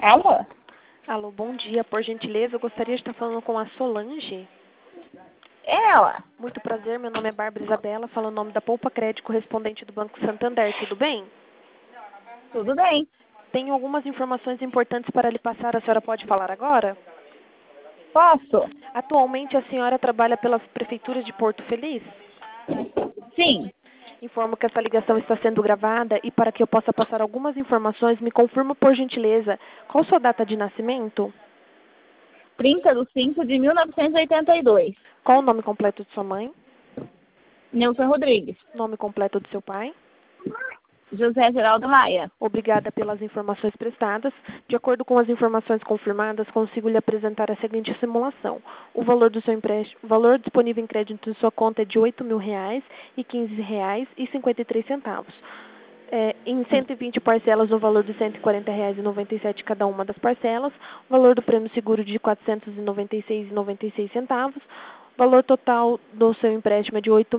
Alô? Alô, bom dia. Por gentileza, eu gostaria de estar falando com a Solange. Ela? Muito prazer, meu nome é Bárbara Isabela, falo o nome da Poupa Crédito, correspondente do Banco Santander, tudo bem? Tudo bem. Tenho algumas informações importantes para lhe passar, a senhora pode falar agora? Posso? Atualmente a senhora trabalha pela Prefeitura de Porto Feliz? Sim. Informo que essa ligação está sendo gravada e para que eu possa passar algumas informações, me confirma por gentileza, qual sua data de nascimento? 30/5/1982. Qual o nome completo de sua mãe? Nilson Rodrigues. Nome completo do seu pai? José Geraldo Maia. Obrigada pelas informações prestadas. De acordo com as informações confirmadas, consigo lhe apresentar a seguinte simulação. O valor do seu empréstimo, o valor disponível em crédito em sua conta é de R$ 8.015,53. Em 120 parcelas no valor de R$ 140,97 cada uma das parcelas. O valor do prêmio seguro de R$ 496,96. Valor total do seu empréstimo é de R$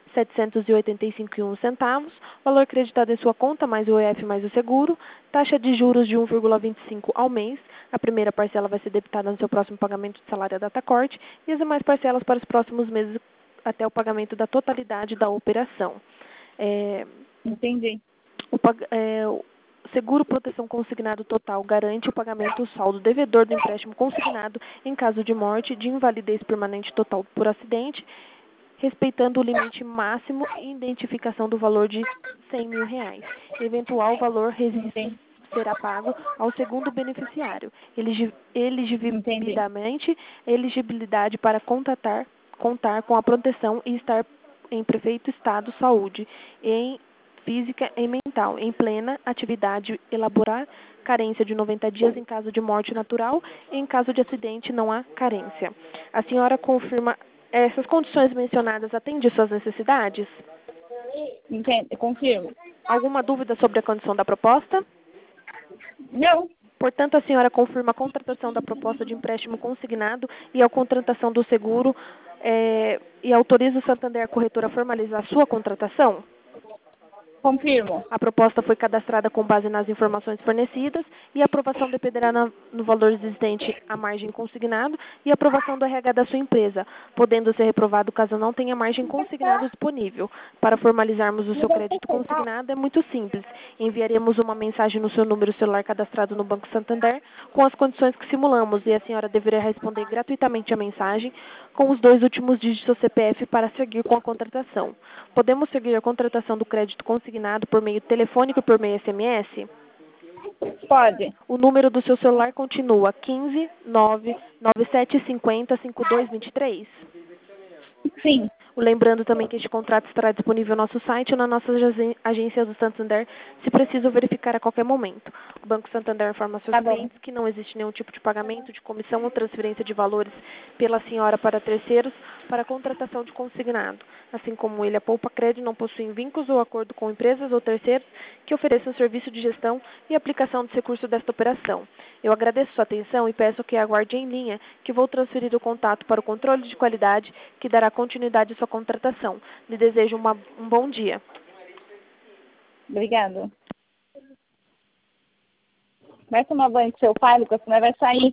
8.785,01. Valor creditado em sua conta, mais o EF mais o seguro. Taxa de juros de 1,25 ao mês. A primeira parcela vai ser debitada no seu próximo pagamento de salário à data corte. E as demais parcelas para os próximos meses até o pagamento da totalidade da operação. Entendi. O seguro proteção consignado total garante o pagamento do saldo devedor do empréstimo consignado em caso de morte, de invalidez permanente total por acidente, respeitando o limite máximo e identificação do valor de R$ 100.000. Eventual valor residual será pago ao segundo beneficiário. Entendi. Elegibilidade para contar com a proteção e estar em perfeito estado de saúde, em física e mental, em plena atividade, elaborar carência de 90 dias em caso de morte natural e em caso de acidente não há carência. A senhora confirma essas condições mencionadas atendem suas necessidades? Entende? Confirmo. Alguma dúvida sobre a condição da proposta? Não. Portanto, a senhora confirma a contratação da proposta de empréstimo consignado e a contratação do seguro e autoriza o Santander Corretora a formalizar a sua contratação? Confirmo. A proposta foi cadastrada com base nas informações fornecidas e a aprovação dependerá no valor existente à margem consignado e a aprovação do RH da sua empresa, podendo ser reprovado caso não tenha margem consignado disponível. Para formalizarmos o seu crédito consignado é muito simples. Enviaremos uma mensagem no seu número celular cadastrado no Banco Santander com as condições que simulamos e a senhora deverá responder gratuitamente a mensagem com os 2 últimos dígitos do CPF para seguir com a contratação. Podemos seguir a contratação do crédito consignado por meio telefônico e por meio SMS? Pode. O número do seu celular continua 15 99750 5223? Sim. Lembrando também que este contrato estará disponível no nosso site ou na nossa agência do Santander, se preciso verificar a qualquer momento. O Banco Santander informa seus clientes que não existe nenhum tipo de pagamento, de comissão ou transferência de valores pela senhora para terceiros para a contratação de consignado. Assim como ele, a Poupa Crédito não possui vínculos ou acordo com empresas ou terceiros que ofereçam serviço de gestão e aplicação de recurso desta operação. Eu agradeço sua atenção e peço que aguarde em linha, que vou transferir o contato para o controle de qualidade, que dará continuidade à sua contratação. Lhe desejo um bom dia. Obrigada. Vai tomar banho com seu pai, Lucas, senão vai sair.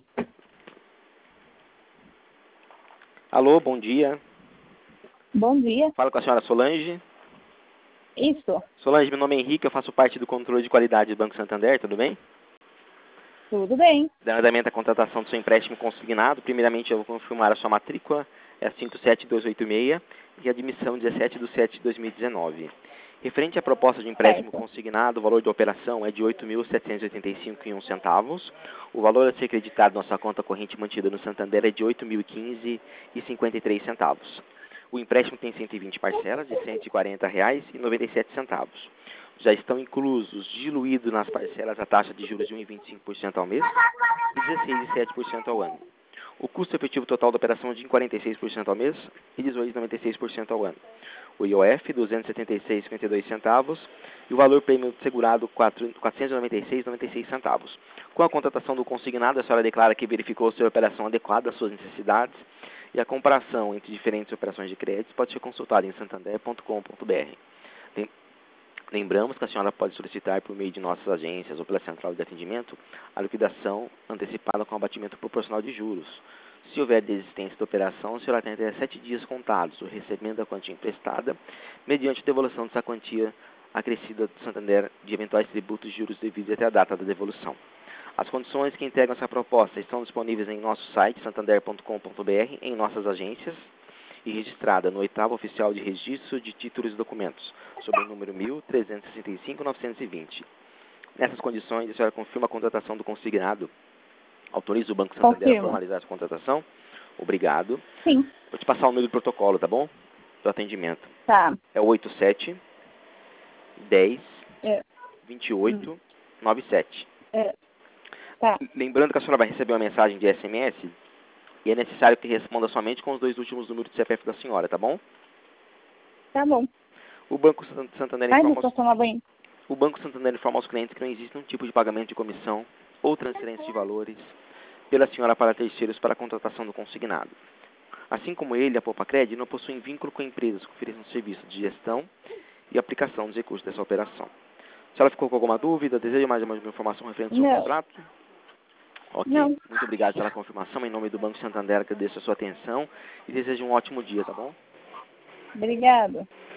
Alô, bom dia. Bom dia. Fala com a senhora Solange. Isso. Solange, meu nome é Henrique, eu faço parte do controle de qualidade do Banco Santander, tudo bem? Tudo bem. Dando andamento à contratação do seu empréstimo consignado, primeiramente eu vou confirmar a sua matrícula, é a 57286, e a admissão 17/7/2019. Referente à proposta de empréstimo consignado, o valor da operação é de R$ 8.785,01. O valor a ser creditado na sua conta corrente mantida no Santander é de R$ 8.015,53. O empréstimo tem 120 parcelas de R$ 140,97. Já estão inclusos, diluídos nas parcelas, a taxa de juros de 1,25% ao mês e 16,7% ao ano. O custo efetivo total da operação é de 46% ao mês e 18,96% ao ano. O IOF, R$ 276,52 e o valor prêmio segurado, R$ 496,96. Com a contratação do consignado, a senhora declara que verificou se a operação adequada às suas necessidades e a comparação entre diferentes operações de crédito pode ser consultada em santander.com.br. Lembramos que a senhora pode solicitar por meio de nossas agências ou pela central de atendimento a liquidação antecipada com abatimento proporcional de juros. Se houver desistência da operação, a senhora tem até 7 dias contados, o recebimento da quantia emprestada, mediante devolução dessa quantia acrescida do Santander de eventuais tributos e juros devidos até a data da devolução. As condições que integram essa proposta estão disponíveis em nosso site, santander.com.br, em nossas agências, e registrada no 8º Oficial de Registro de Títulos e Documentos, sob o número 1365-920. Nessas condições, a senhora confirma a contratação do consignado. Autoriza o Banco Santander a formalizar essa contratação? Obrigado. Sim. Vou te passar o número do protocolo, tá bom? Do atendimento. Tá. É o 87 10 É. 28 97. Tá. Lembrando que a senhora vai receber uma mensagem de SMS e é necessário que responda somente com os 2 últimos números do CPF da senhora, tá bom? Tá bom. O Banco Santander Vai, informa... deixa eu tomar banho. O Banco Santander informa aos clientes que não existe nenhum tipo de pagamento de comissão ou transferência de valores pela senhora para terceiros para a contratação do consignado. Assim como ele, a Poupa-Cred não possuem vínculo com empresas que ofereçam serviço de gestão e aplicação dos recursos dessa operação. Se ela ficou com alguma dúvida, deseja mais uma informação referente ao seu contrato? Ok. Não. Muito obrigado pela confirmação. Em nome do Banco Santander, agradeço a sua atenção e desejo um ótimo dia, tá bom? Obrigada.